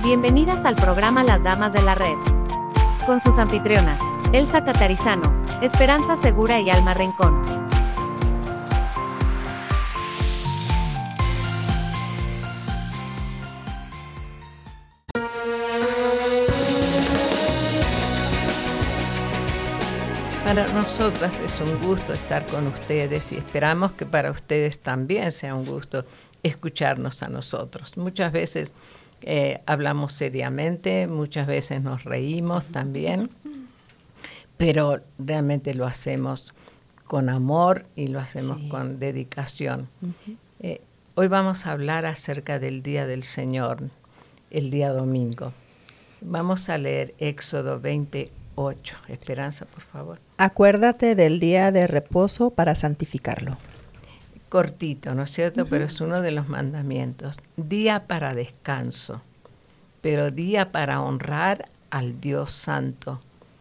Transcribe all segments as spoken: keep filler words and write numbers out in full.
Bienvenidas al programa Las Damas de la Red. Con sus anfitrionas, Elsa Catarizano, Esperanza Segura y Alma Rincón. Para nosotras es un gusto estar con ustedes y esperamos que para ustedes también sea un gusto escucharnos a nosotros. Muchas veces eh, hablamos seriamente, muchas veces nos reímos también, pero realmente lo hacemos con amor y lo hacemos sí. con dedicación. Uh-huh. Eh, hoy vamos a hablar acerca del Día del Señor, el día domingo. Vamos a leer Éxodo veintiocho. Esperanza, por favor. Acuérdate del día de reposo para santificarlo. Cortito, ¿no es cierto? Uh-huh. Pero es uno de los mandamientos. Día para descanso, pero día para honrar al Dios Santo.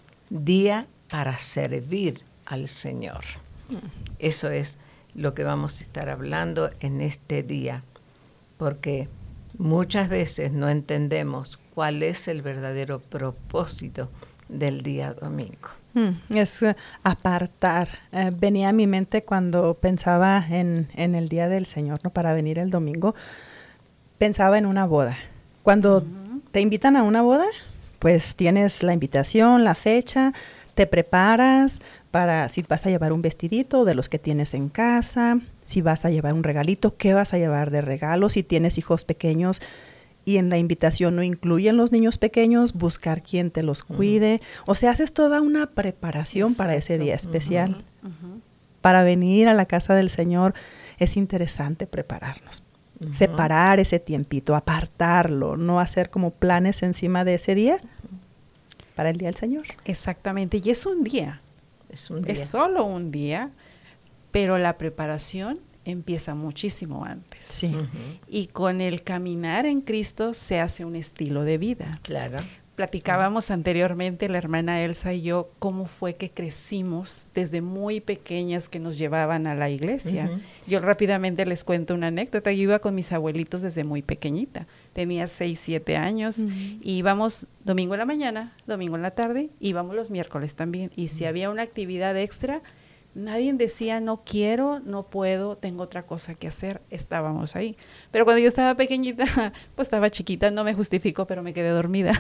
Día para servir al Señor. Uh-huh. Eso es lo que vamos a estar hablando en este día, porque muchas veces no entendemos cuál es el verdadero propósito del día domingo. Mm, es uh, apartar. Uh, venía a mi mente cuando pensaba en, en el Día del Señor, ¿no? Para venir el domingo, pensaba en una boda. Cuando uh-huh. te invitan a una boda, pues tienes la invitación, la fecha, te preparas para si vas a llevar un vestidito de los que tienes en casa, si vas a llevar un regalito, qué vas a llevar de regalo, si tienes hijos pequeños, y en la invitación no incluyen los niños pequeños, buscar quien te los cuide. Uh-huh. O sea, haces toda una preparación Exacto. para ese día especial. Uh-huh. Uh-huh. Para venir a la casa del Señor es interesante prepararnos. Uh-huh. Separar ese tiempito, apartarlo, no hacer como planes encima de ese día uh-huh. para el Día del Señor. Exactamente, y es un día. Es un día. Es solo un día, pero la preparación empieza muchísimo antes. Sí. Uh-huh. Y con el caminar en Cristo se hace un estilo de vida. Claro. Platicábamos uh-huh. anteriormente, la hermana Elsa y yo, cómo fue que crecimos desde muy pequeñas que nos llevaban a la iglesia. Uh-huh. Yo rápidamente les cuento una anécdota. Yo iba con mis abuelitos desde muy pequeñita. Tenía seis, siete años. Uh-huh. Y íbamos domingo en la mañana, domingo en la tarde, íbamos los miércoles también. Y uh-huh. si había una actividad extra, nadie decía, no quiero, no puedo, tengo otra cosa que hacer. Estábamos ahí. Pero cuando yo estaba pequeñita, pues estaba chiquita, no me justifico, pero me quedé dormida.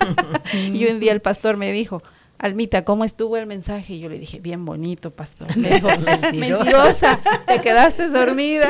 Y un día el pastor me dijo, Almita, ¿cómo estuvo el mensaje? Y yo le dije, bien bonito, pastor. Me dijo, mentirosa, te quedaste dormida.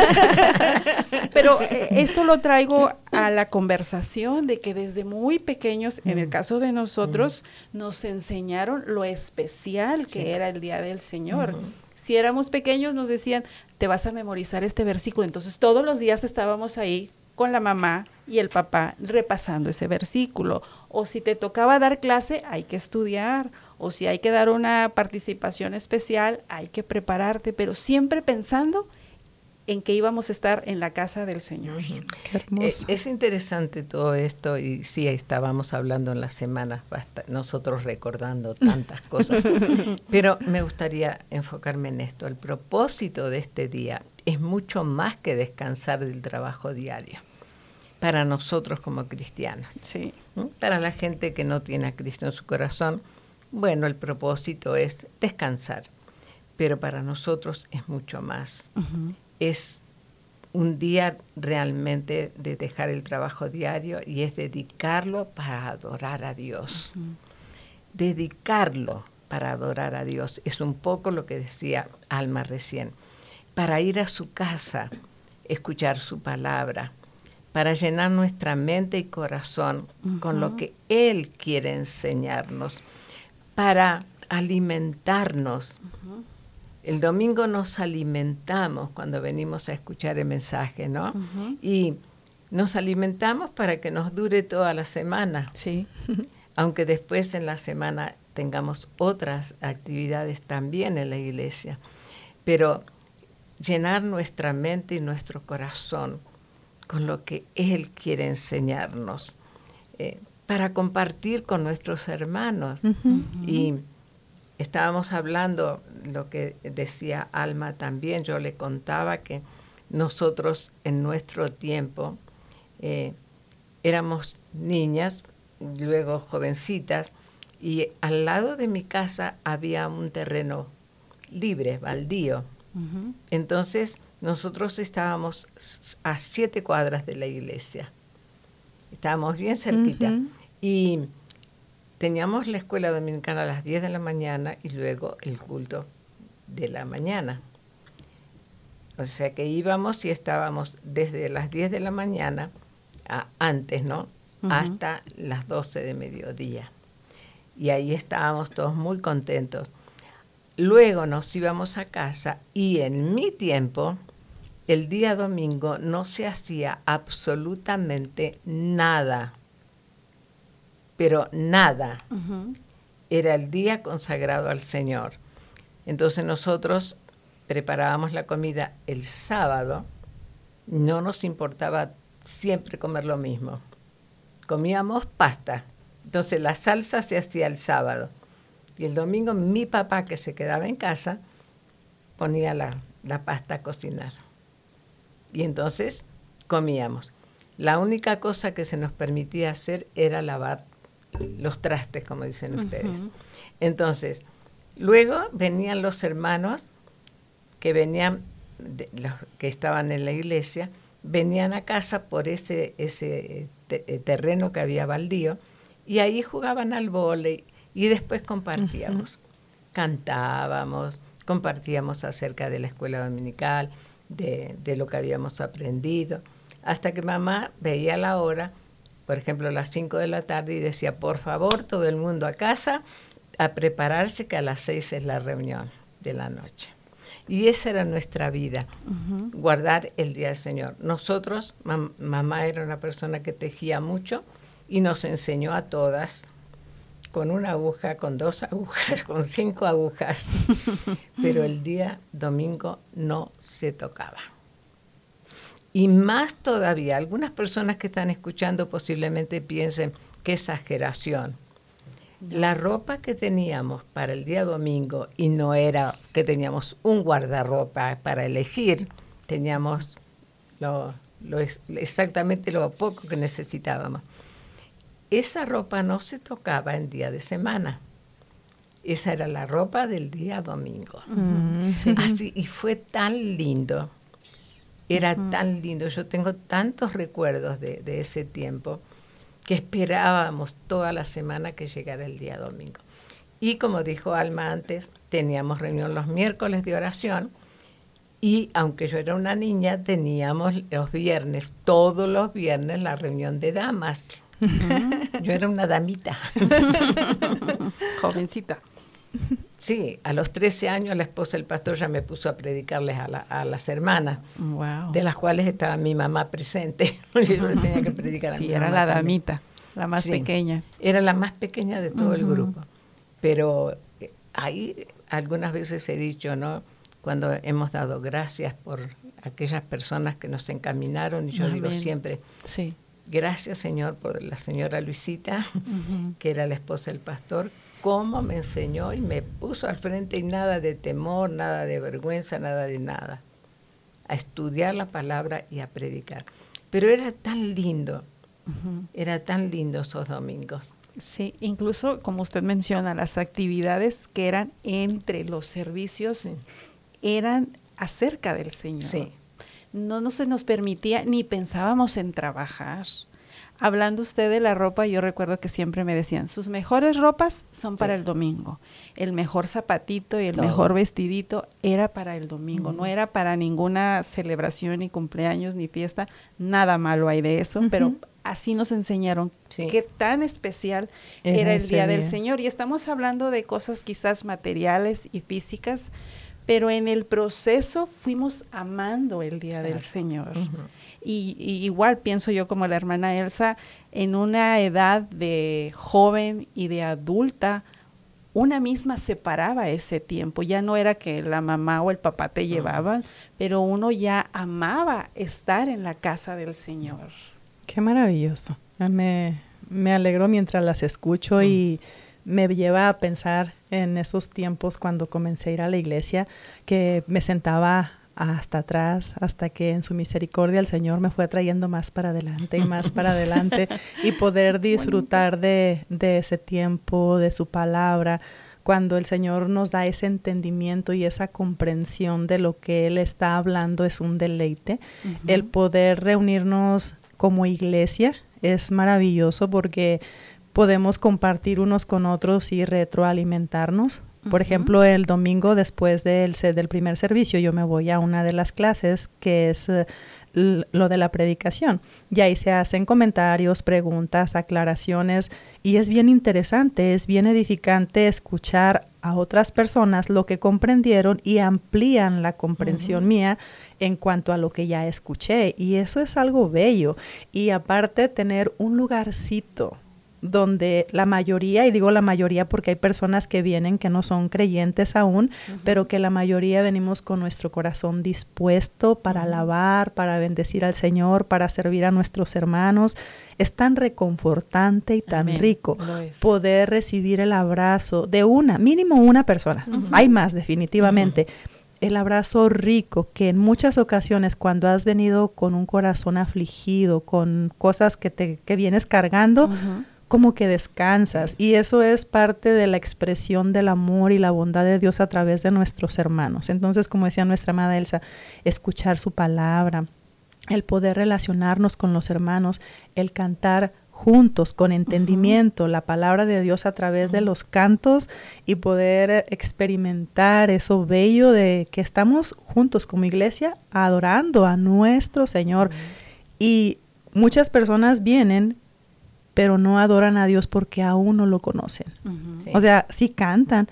Pero eh, esto lo traigo a la conversación de que desde muy pequeños, mm. en el caso de nosotros, mm. nos enseñaron lo especial que sí. era el Día del Señor. Mm. Si éramos pequeños nos decían, te vas a memorizar este versículo. Entonces todos los días estábamos ahí con la mamá y el papá repasando ese versículo. O si te tocaba dar clase, hay que estudiar. O si hay que dar una participación especial, hay que prepararte, pero siempre pensando en que íbamos a estar en la casa del Señor. Uh-huh. Qué hermoso. Es, es interesante todo esto, y sí, estábamos hablando en las semanas, basta, nosotros recordando tantas cosas, pero me gustaría enfocarme en esto. El propósito de este día es mucho más que descansar del trabajo diario, para nosotros como cristianos. Sí. ¿Mm? Para la gente que no tiene a Cristo en su corazón, bueno, el propósito es descansar, pero para nosotros es mucho más. Uh-huh. Es un día realmente de dejar el trabajo diario y es dedicarlo para adorar a Dios. Uh-huh. Dedicarlo para adorar a Dios. Es un poco lo que decía Alma recién. Para ir a su casa, escuchar su palabra, para llenar nuestra mente y corazón uh-huh. con lo que Él quiere enseñarnos, para alimentarnos. Uh-huh. El domingo nos alimentamos cuando venimos a escuchar el mensaje, ¿no? Uh-huh. Y nos alimentamos para que nos dure toda la semana. Sí. Aunque después en la semana tengamos otras actividades también en la iglesia. Pero llenar nuestra mente y nuestro corazón con lo que Él quiere enseñarnos, eh, para compartir con nuestros hermanos. Uh-huh. Y estábamos hablando, lo que decía Alma también, yo le contaba que nosotros en nuestro tiempo eh, éramos niñas, luego jovencitas, y al lado de mi casa había un terreno libre, baldío. Uh-huh. Entonces nosotros estábamos a siete cuadras de la iglesia. Estábamos bien cerquita. Uh-huh. Y teníamos la escuela dominicana a las diez de la mañana y luego el culto de la mañana. O sea que íbamos y estábamos desde las diez de la mañana, a, antes, ¿no? Uh-huh. Hasta las doce de mediodía. Y ahí estábamos todos muy contentos. Luego nos íbamos a casa y en mi tiempo, el día domingo, no se hacía absolutamente nada. Pero nada. Uh-huh. Era el día consagrado al Señor. Entonces nosotros preparábamos la comida el sábado, no nos importaba siempre comer lo mismo. Comíamos pasta, entonces la salsa se hacía el sábado. Y el domingo mi papá, que se quedaba en casa, ponía la, la pasta a cocinar. Y entonces comíamos. La única cosa que se nos permitía hacer era lavar los trastes, como dicen uh-huh. ustedes. Entonces, luego venían los hermanos que venían, de, los que estaban en la iglesia, venían a casa por ese, ese te, terreno que había baldío, y ahí jugaban al vóley, y después compartíamos. Uh-huh. Cantábamos, compartíamos acerca de la escuela dominical, de, de lo que habíamos aprendido, hasta que mamá veía la hora, por ejemplo, a las cinco de la tarde, y decía, por favor, todo el mundo a casa, a prepararse, que a las seis es la reunión de la noche. Y esa era nuestra vida, uh-huh. guardar el día del Señor. Nosotros, mam- mamá era una persona que tejía mucho y nos enseñó a todas, con una aguja, con dos agujas, con cinco agujas, pero el día domingo no se tocaba. Y más todavía, algunas personas que están escuchando posiblemente piensen, qué exageración. La ropa que teníamos para el día domingo, y no era que teníamos un guardarropa para elegir, teníamos lo, lo, exactamente lo poco que necesitábamos. Esa ropa no se tocaba en día de semana. Esa era la ropa del día domingo. Mm, sí. Así, y fue tan lindo. Era uh-huh. tan lindo. Yo tengo tantos recuerdos de, de ese tiempo, que esperábamos toda la semana que llegara el día domingo. Y como dijo Alma antes, teníamos reunión los miércoles de oración, y aunque yo era una niña, teníamos los viernes, todos los viernes, la reunión de damas. Uh-huh. Yo era una damita. Jovencita. Sí, a los trece años la esposa del pastor ya me puso a predicarles a, la, a las hermanas, wow. de las cuales estaba mi mamá presente. Yo le tenía que predicar a sí, mi era mamá la también. damita, la más sí, pequeña. Era la más pequeña de todo uh-huh. el grupo. Pero eh, ahí algunas veces he dicho, ¿no? Cuando hemos dado gracias por aquellas personas que nos encaminaron, y yo Amén. Digo siempre, sí. gracias Señor por la señora Luisita, uh-huh. que era la esposa del pastor, cómo me enseñó y me puso al frente, y nada de temor, nada de vergüenza, nada de nada. A estudiar la palabra y a predicar. Pero era tan lindo, uh-huh. era tan lindo esos domingos. Sí, incluso como usted menciona, las actividades que eran entre los servicios sí. eran acerca del Señor. Sí. No, no se nos permitía, ni pensábamos en trabajar. Hablando usted de la ropa, yo recuerdo que siempre me decían, sus mejores ropas son para sí. el domingo. El mejor zapatito y el Todo. Mejor vestidito era para el domingo. Uh-huh. No era para ninguna celebración, ni cumpleaños, ni fiesta. Nada malo hay de eso, uh-huh. pero así nos enseñaron sí. qué tan especial era, era el Día del Señor. Y estamos hablando de cosas quizás materiales y físicas, pero en el proceso fuimos amando el Día claro. del Señor. Uh-huh. Y, y igual pienso yo como la hermana Elsa, en una edad de joven y de adulta, una misma separaba ese tiempo. Ya no era que la mamá o el papá te llevaban, uh-huh. pero uno ya amaba estar en la casa del Señor. Qué maravilloso. Me, me alegro mientras las escucho uh-huh. y me lleva a pensar en esos tiempos cuando comencé a ir a la iglesia, que me sentaba hasta atrás, hasta que en su misericordia el Señor me fue trayendo más para adelante y más para adelante y poder disfrutar de, de ese tiempo, de su palabra, cuando el Señor nos da ese entendimiento y esa comprensión de lo que Él está hablando es un deleite. Uh-huh. El poder reunirnos como iglesia es maravilloso porque podemos compartir unos con otros y retroalimentarnos. Por uh-huh. ejemplo, el domingo después del, del primer servicio yo me voy a una de las clases que es uh, l- lo de la predicación. Y ahí se hacen comentarios, preguntas, aclaraciones y es bien interesante, es bien edificante escuchar a otras personas lo que comprendieron y amplían la comprensión uh-huh. mía en cuanto a lo que ya escuché. Y eso es algo bello. Y aparte tener un lugarcito donde la mayoría, y digo la mayoría porque hay personas que vienen que no son creyentes aún, uh-huh. pero que la mayoría venimos con nuestro corazón dispuesto para uh-huh. alabar, para bendecir al Señor, para servir a nuestros hermanos. Es tan reconfortante y tan Amén. Rico poder recibir el abrazo de una, mínimo una persona. Uh-huh. Hay más definitivamente. Uh-huh. El abrazo rico que en muchas ocasiones cuando has venido con un corazón afligido, con cosas que te que vienes cargando, uh-huh. como que descansas, y eso es parte de la expresión del amor y la bondad de Dios a través de nuestros hermanos. Entonces, como decía nuestra amada Elsa, escuchar su palabra, el poder relacionarnos con los hermanos, el cantar juntos con entendimiento uh-huh. la palabra de Dios a través uh-huh. de los cantos y poder experimentar eso bello de que estamos juntos como iglesia adorando a nuestro Señor. Uh-huh. Y muchas personas vienen pero no adoran a Dios porque aún no lo conocen. Uh-huh. Sí. O sea, sí cantan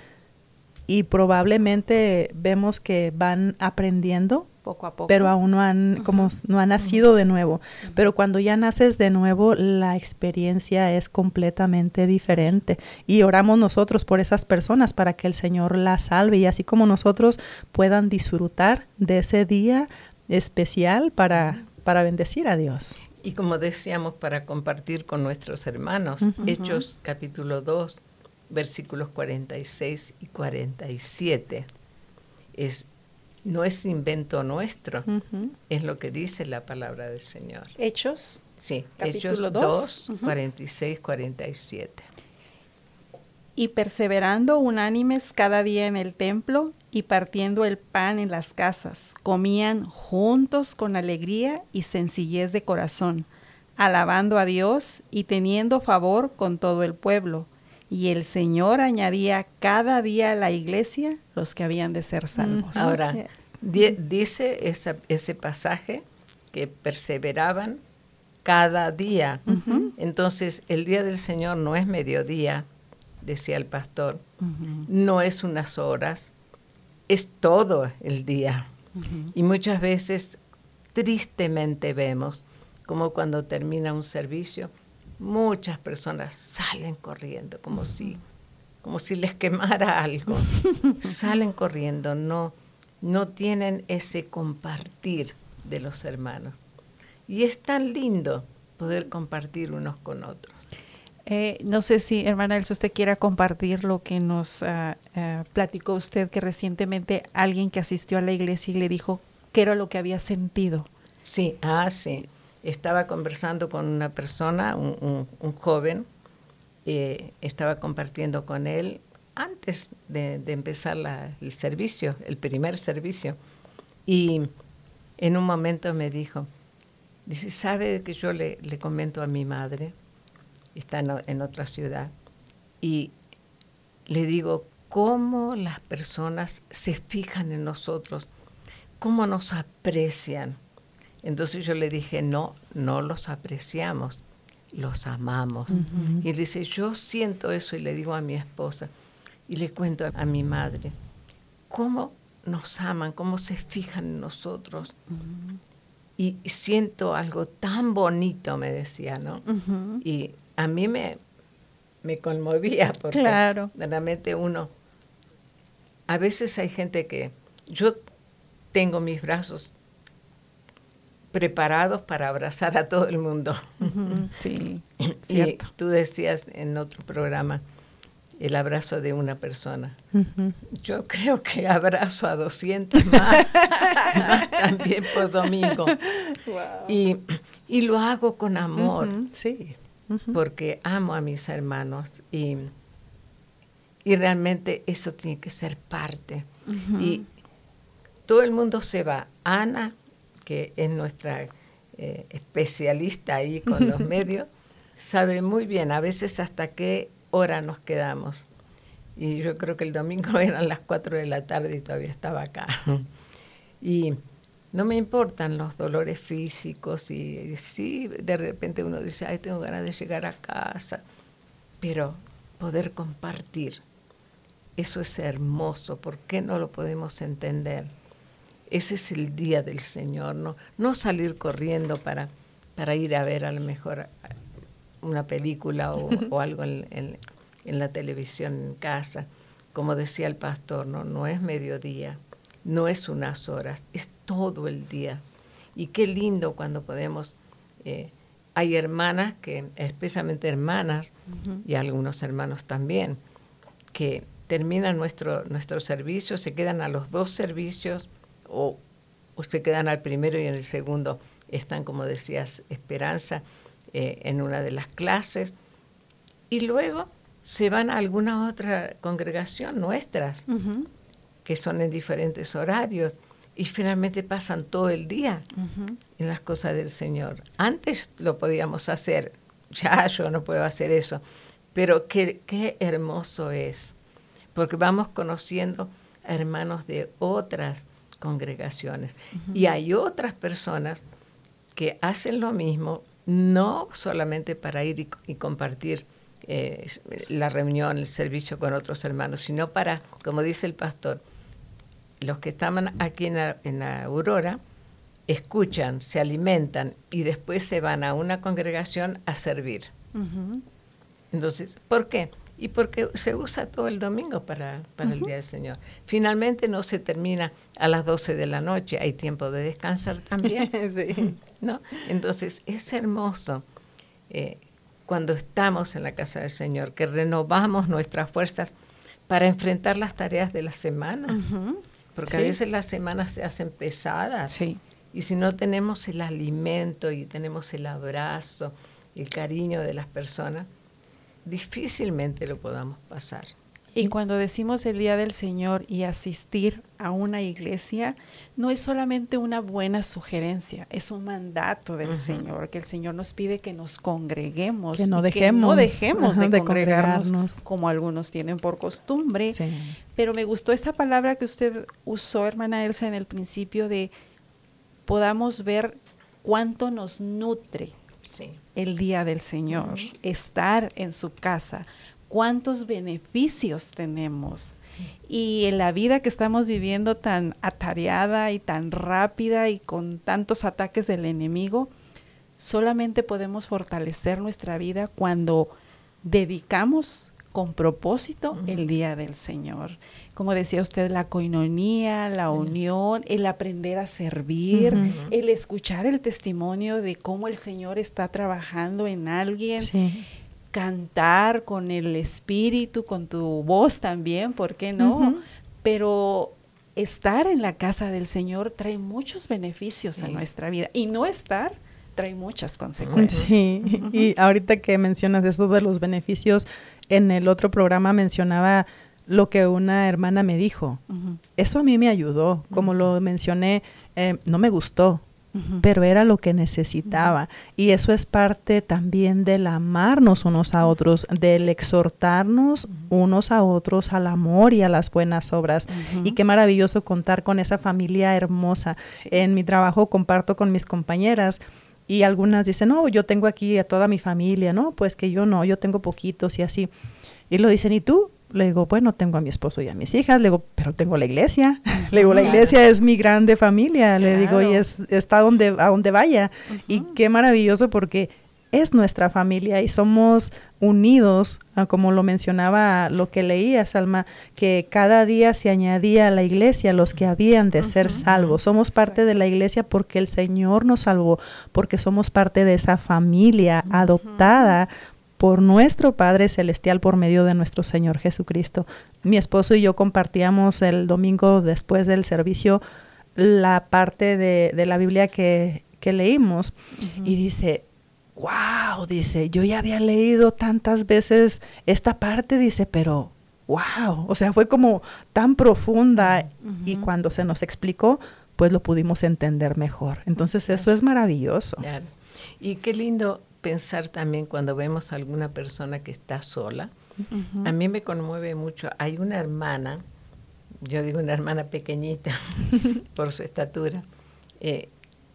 y probablemente vemos que van aprendiendo poco a poco, pero aún no han, uh-huh. como no han nacido uh-huh. de nuevo. Uh-huh. Pero cuando ya naces de nuevo, la experiencia es completamente diferente. Y oramos nosotros por esas personas para que el Señor las salve y así como nosotros puedan disfrutar de ese día especial para, uh-huh. para bendecir a Dios. Y como decíamos, para compartir con nuestros hermanos, uh-huh. Hechos capítulo dos, versículos cuarenta y seis y cuarenta y siete, es, no es invento nuestro, uh-huh. es lo que dice la palabra del Señor. Hechos. Sí, Hechos dos, uh-huh. cuarenta y seis, cuarenta y siete. Y perseverando unánimes cada día en el templo y partiendo el pan en las casas, comían juntos con alegría y sencillez de corazón, alabando a Dios y teniendo favor con todo el pueblo. Y el Señor añadía cada día a la iglesia los que habían de ser salvos. Ahora, yes. di- dice esa, ese pasaje que perseveraban cada día. Uh-huh. Entonces, el día del Señor no es mediodía, decía el pastor, uh-huh. no es unas horas, es todo el día. Uh-huh. Y muchas veces, tristemente vemos, como cuando termina un servicio, muchas personas salen corriendo, como, uh-huh. si, como si les quemara algo. Salen corriendo, no, no tienen ese compartir de los hermanos. Y es tan lindo poder compartir unos con otros. Eh, no sé si, hermana Elsa, usted quiera compartir lo que nos uh, uh, platicó usted, que recientemente alguien que asistió a la iglesia y le dijo qué era lo que había sentido. Sí, ah, sí. Estaba conversando con una persona, un, un, un joven, eh, estaba compartiendo con él antes de, de empezar la, el servicio, el primer servicio. Y en un momento me dijo, dice, ¿sabe que yo le, le comento a mi madre? Está en, en otra ciudad, y le digo, ¿cómo las personas se fijan en nosotros? ¿Cómo nos aprecian? Entonces yo le dije, no, no los apreciamos, los amamos. Uh-huh. Y él dice, yo siento eso, y le digo a mi esposa, y le cuento a mi madre, ¿cómo nos aman? ¿Cómo se fijan en nosotros? Uh-huh. Y, y siento algo tan bonito, me decía, ¿no? Uh-huh. Y a mí me, me conmovía porque claro. realmente uno, a veces hay gente que, yo tengo mis brazos preparados para abrazar a todo el mundo. Uh-huh. Sí, y cierto. Tú decías en otro programa, el abrazo de una persona. Uh-huh. Yo creo que abrazo a doscientos más, más también por domingo. Wow. Y, y lo hago con amor, Uh-huh. Sí. Uh-huh. porque amo a mis hermanos y, y realmente eso tiene que ser parte. Uh-huh. Y todo el mundo se va. Ana, que es nuestra eh, especialista ahí con los medios, sabe muy bien a veces hasta qué hora nos quedamos. Y yo creo que el domingo eran las cuatro de la tarde y todavía estaba acá. Y no me importan los dolores físicos y, y sí, de repente uno dice, ay, tengo ganas de llegar a casa. Pero poder compartir, eso es hermoso. ¿Por qué no lo podemos entender? Ese es el día del Señor, no, no salir corriendo para, para ir a ver a lo mejor una película o, o algo en, en, en la televisión en casa. Como decía el pastor, no, no es mediodía, no es unas horas, es todo el día. Y qué lindo cuando podemos, eh, hay hermanas, que especialmente hermanas, uh-huh. y algunos hermanos también, que terminan nuestro, nuestro servicio, se quedan a los dos servicios, O, o se quedan al primero y en el segundo están, como decías, Esperanza, eh, en una de las clases, y luego se van a alguna otra congregación nuestras, uh-huh. que son en diferentes horarios, y finalmente pasan todo el día uh-huh. en las cosas del Señor. Antes lo podíamos hacer, ya yo no puedo hacer eso, pero qué, qué hermoso es, porque vamos conociendo a hermanos de otras congregaciones. Uh-huh. Y hay otras personas que hacen lo mismo, no solamente para ir y, y compartir eh, la reunión, el servicio con otros hermanos, sino para, como dice el pastor, los que estaban aquí en la, en la Aurora, escuchan, se alimentan y después se van a una congregación a servir. Uh-huh. Entonces, ¿por qué? Y porque se usa todo el domingo para, para uh-huh. el Día del Señor. Finalmente no se termina a las doce de la noche, hay tiempo de descansar también. Sí. ¿No? Entonces es hermoso eh, cuando estamos en la casa del Señor, que renovamos nuestras fuerzas para enfrentar las tareas de la semana. Uh-huh. Porque sí. a veces las semanas se hacen pesadas. Sí. Y si no tenemos el alimento y tenemos el abrazo, el cariño de las personas, difícilmente lo podamos pasar. Y cuando decimos el Día del Señor y asistir a una iglesia, no es solamente una buena sugerencia, es un mandato del uh-huh. Señor, que el Señor nos pide que nos congreguemos, que no y dejemos, que no dejemos ajá, de, de congregarnos, congregarnos, como algunos tienen por costumbre. Sí. Pero me gustó esta palabra que usted usó, hermana Elsa, en el principio, de podamos ver cuánto nos nutre sí. el Día del Señor, uh-huh. estar en su casa, cuántos beneficios tenemos. Uh-huh. Y en la vida que estamos viviendo tan atareada y tan rápida y con tantos ataques del enemigo, solamente podemos fortalecer nuestra vida cuando dedicamos con propósito uh-huh. el Día del Señor. Como decía usted, la coinonía, la uh-huh. unión, el aprender a servir, uh-huh. el escuchar el testimonio de cómo el Señor está trabajando en alguien, sí. cantar con el espíritu, con tu voz también, ¿por qué no? Uh-huh. Pero estar en la casa del Señor trae muchos beneficios sí. a nuestra vida, y no estar trae muchas consecuencias. Sí, uh-huh. y ahorita que mencionas eso de los beneficios, en el otro programa mencionaba lo que una hermana me dijo. Uh-huh. Eso a mí me ayudó, como uh-huh. lo mencioné, eh, no me gustó, uh-huh. pero era lo que necesitaba. Uh-huh. Y eso es parte también del amarnos unos a otros, del exhortarnos uh-huh. unos a otros al amor y a las buenas obras. Uh-huh. Y qué maravilloso contar con esa familia hermosa. Sí. En mi trabajo comparto con mis compañeras, y algunas dicen, no, yo tengo aquí a toda mi familia, no, pues que yo no, yo tengo poquitos y así. Y lo dicen, ¿y tú? Le digo, bueno, tengo a mi esposo y a mis hijas. Le digo, pero tengo la iglesia. Uh-huh. Le digo, la iglesia es mi grande familia. Claro. Le digo, y es, está donde, a donde vaya. Uh-huh. Y qué maravilloso porque es nuestra familia y somos unidos, como lo mencionaba, lo que leía, Salma, que cada día se añadía a la iglesia los que habían de uh-huh. ser salvos. Somos parte de la iglesia porque el Señor nos salvó, porque somos parte de esa familia uh-huh. adoptada por nuestro Padre Celestial por medio de nuestro Señor Jesucristo. Mi esposo y yo compartíamos el domingo después del servicio la parte de, de la Biblia que, que leímos, uh-huh. y dice, wow, dice, yo ya había leído tantas veces esta parte, dice, pero wow, o sea, fue como tan profunda, uh-huh. y cuando se nos explicó, pues lo pudimos entender mejor. Entonces eso es maravilloso. Claro. Y qué lindo pensar también cuando vemos a alguna persona que está sola. Uh-huh. A mí me conmueve mucho. Hay una hermana, yo digo una hermana pequeñita por su estatura. Eh,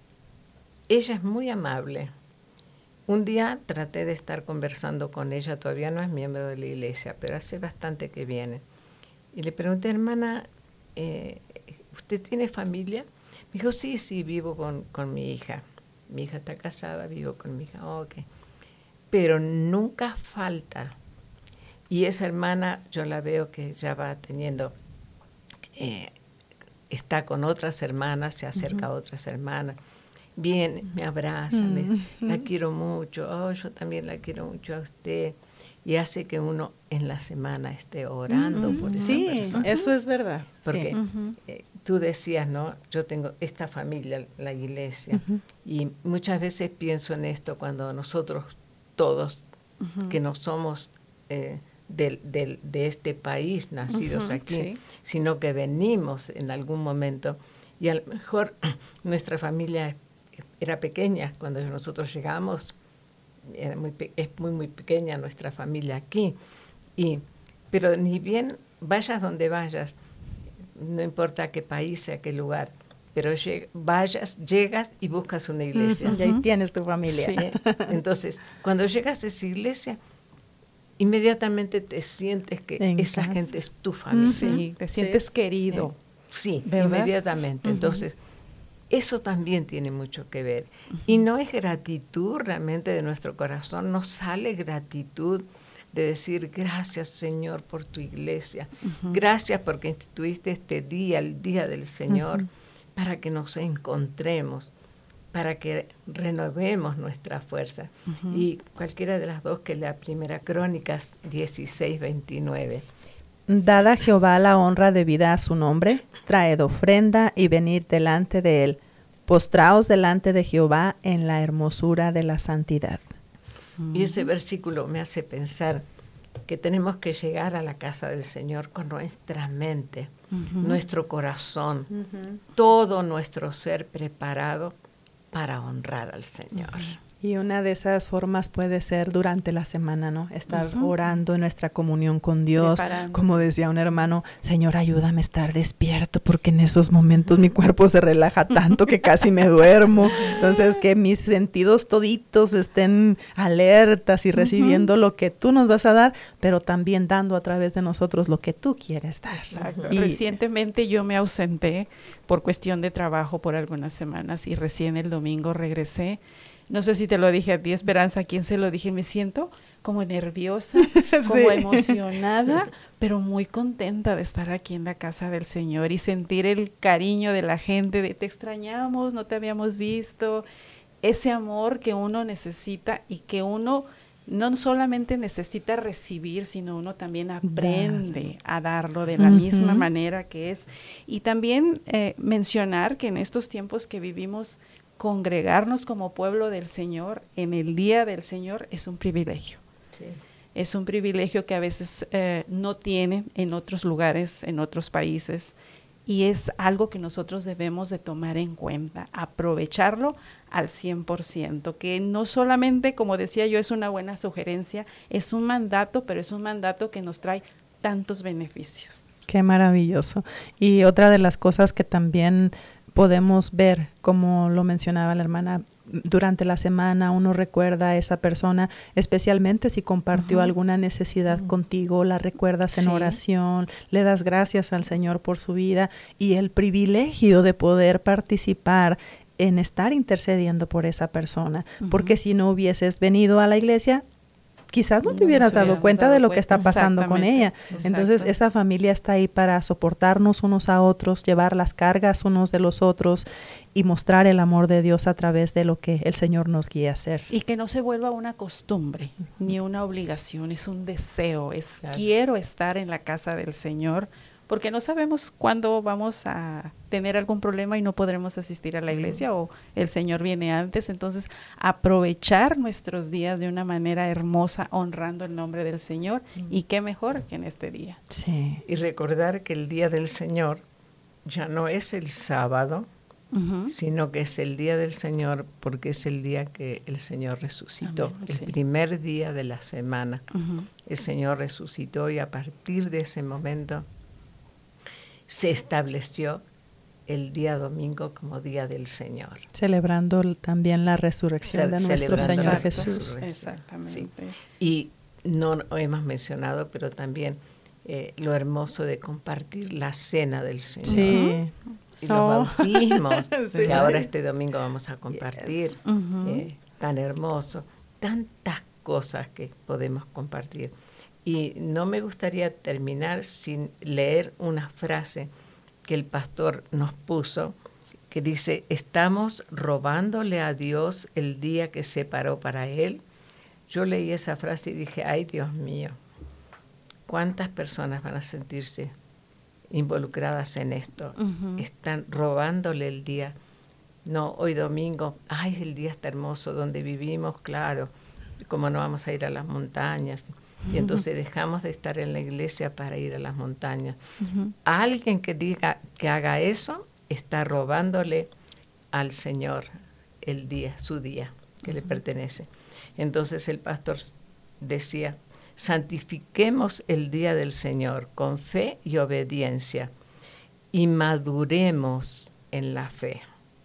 ella es muy amable. Un día traté de estar conversando con ella, todavía no es miembro de la iglesia, pero hace bastante que viene. Y le pregunté, hermana, eh, ¿usted tiene familia? Me dijo, sí, sí, vivo con, con mi hija. Mi hija está casada, vivo con mi hija, oh, ok. Pero nunca falta. Y esa hermana, yo la veo que ya va teniendo, eh, está con otras hermanas, se acerca uh-huh. a otras hermanas. Viene, me abraza, uh-huh. me, la quiero mucho, oh, yo también la quiero mucho a usted. Y hace que uno en la semana esté orando uh-huh. por esa sí, persona. Sí, eso es verdad. Porque sí. uh-huh. eh, tú decías, ¿no? Yo tengo esta familia, la iglesia, uh-huh. y muchas veces pienso en esto cuando nosotros todos, uh-huh. que no somos eh, del, del, de este país, nacidos uh-huh. aquí, sí. sino que venimos en algún momento, y a lo mejor nuestra familia era pequeña cuando nosotros llegamos, era muy, es muy, muy pequeña nuestra familia aquí, y, pero ni bien vayas donde vayas, no importa a qué país, a qué lugar, pero lleg, vayas, llegas y buscas una iglesia. Uh-huh. Y ahí tienes tu familia. Sí. Entonces, cuando llegas a esa iglesia, inmediatamente te sientes que en esa casa. Gente es tu familia. Sí, te sientes sí. querido. Eh, sí, ¿verdad? Inmediatamente. Uh-huh. Entonces, eso también tiene mucho que ver. Uh-huh. Y no es gratitud realmente de nuestro corazón, no sale gratitud de decir gracias, Señor, por tu iglesia. Uh-huh. Gracias porque instituiste este día, el día del Señor, uh-huh. para que nos encontremos, para que renovemos nuestra fuerza. Uh-huh. Y cualquiera de las dos que lea Primera Crónicas dieciséis, veintinueve. Dad a Jehová la honra debida a su nombre, traed ofrenda y venid delante de él. Postraos delante de Jehová en la hermosura de la santidad. Y ese versículo me hace pensar que tenemos que llegar a la casa del Señor con nuestra mente, uh-huh. nuestro corazón, uh-huh. todo nuestro ser preparado para honrar al Señor. Uh-huh. Y una de esas formas puede ser durante la semana, ¿no? Estar uh-huh. orando en nuestra comunión con Dios. Preparando. Como decía un hermano, Señor, ayúdame a estar despierto porque en esos momentos mi cuerpo se relaja tanto que casi me duermo. Entonces, que mis sentidos toditos estén alertas y recibiendo uh-huh. lo que tú nos vas a dar, pero también dando a través de nosotros lo que tú quieres dar. Exacto. Y recientemente yo me ausenté por cuestión de trabajo por algunas semanas y recién el domingo regresé. No sé si te lo dije a ti, Esperanza, ¿a quién se lo dije? Me siento como nerviosa, como sí. emocionada, pero muy contenta de estar aquí en la casa del Señor y sentir el cariño de la gente, de te extrañamos, no te habíamos visto, ese amor que uno necesita y que uno no solamente necesita recibir, sino uno también aprende Dar. a darlo de la uh-huh. misma manera que es. Y también eh, mencionar que en estos tiempos que vivimos, congregarnos como pueblo del Señor en el día del Señor es un privilegio. Sí. Es un privilegio que a veces eh, no tienen en otros lugares, en otros países, y es algo que nosotros debemos de tomar en cuenta, aprovecharlo al cien por ciento, que no solamente, como decía yo, es una buena sugerencia, es un mandato, pero es un mandato que nos trae tantos beneficios. Qué maravilloso. Y otra de las cosas que también podemos ver, como lo mencionaba la hermana, durante la semana uno recuerda a esa persona, especialmente si compartió uh-huh. alguna necesidad uh-huh. contigo, la recuerdas en sí. oración, le das gracias al Señor por su vida y el privilegio de poder participar en estar intercediendo por esa persona, uh-huh. porque si no hubieses venido a la iglesia, quizás no No te hubieras nos dado hubiéramos cuenta dado de lo que cuenta. está pasando con Exactamente, ella. Entonces, exacto. esa familia está ahí para soportarnos unos a otros, llevar las cargas unos de los otros y mostrar el amor de Dios a través de lo que el Señor nos guía a hacer. Y que no se vuelva una costumbre, ni una obligación, es un deseo, es Claro. quiero estar en la casa del Señor, porque no sabemos cuándo vamos a tener algún problema y no podremos asistir a la iglesia o el Señor viene antes. Entonces, aprovechar nuestros días de una manera hermosa, honrando el nombre del Señor, y qué mejor que en este día. Sí. Y recordar que el día del Señor ya no es el sábado, Uh-huh. sino que es el día del Señor porque es el día que el Señor resucitó, Amén, el sí. primer día de la semana. Uh-huh. El Señor resucitó y a partir de ese momento se estableció el día domingo como día del Señor. Celebrando l- también la resurrección Ce- de nuestro celebrando Señor la Jesús. resurrección. Exactamente. Sí. Y no no hemos mencionado, pero también eh, lo hermoso de compartir la cena del Señor. Sí. Y los Oh. bautismos, Sí. que ahora este domingo vamos a compartir, Yes. Ujú. eh, tan hermoso, tantas cosas que podemos compartir. Y no me gustaría terminar sin leer una frase que el pastor nos puso, que dice, estamos robándole a Dios el día que separó para Él. Yo leí esa frase y dije, ay Dios mío, ¿cuántas personas van a sentirse involucradas en esto? Ujú. Están robándole el día. No, hoy domingo, ay, el día está hermoso donde vivimos, claro, como no vamos a ir a las montañas. Y entonces dejamos de estar en la iglesia para ir a las montañas. Ujú. Alguien que diga que haga eso está robándole al Señor el día, su día, que le pertenece. Entonces el pastor decía, santifiquemos el día del Señor con fe y obediencia y maduremos en la fe.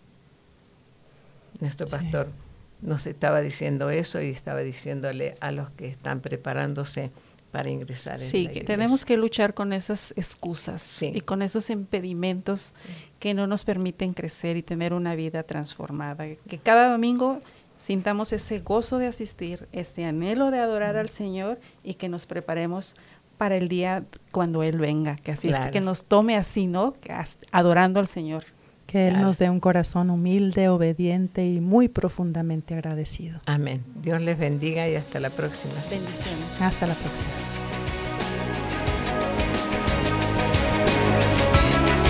Nuestro Sí. pastor nos estaba diciendo eso y estaba diciéndole a los que están preparándose para ingresar en Sí, la que iglesia. tenemos que luchar con esas excusas Sí. y con esos impedimentos que no nos permiten crecer y tener una vida transformada. Que cada domingo sintamos ese gozo de asistir, ese anhelo de adorar al Señor y que nos preparemos para el día cuando Él venga, que así es, Claro. que nos tome así, ¿no? Que as- adorando al Señor. Que Él Claro. nos dé un corazón humilde, obediente y muy profundamente agradecido. Amén. Dios les bendiga y hasta la próxima. Bendiciones. Hasta la próxima.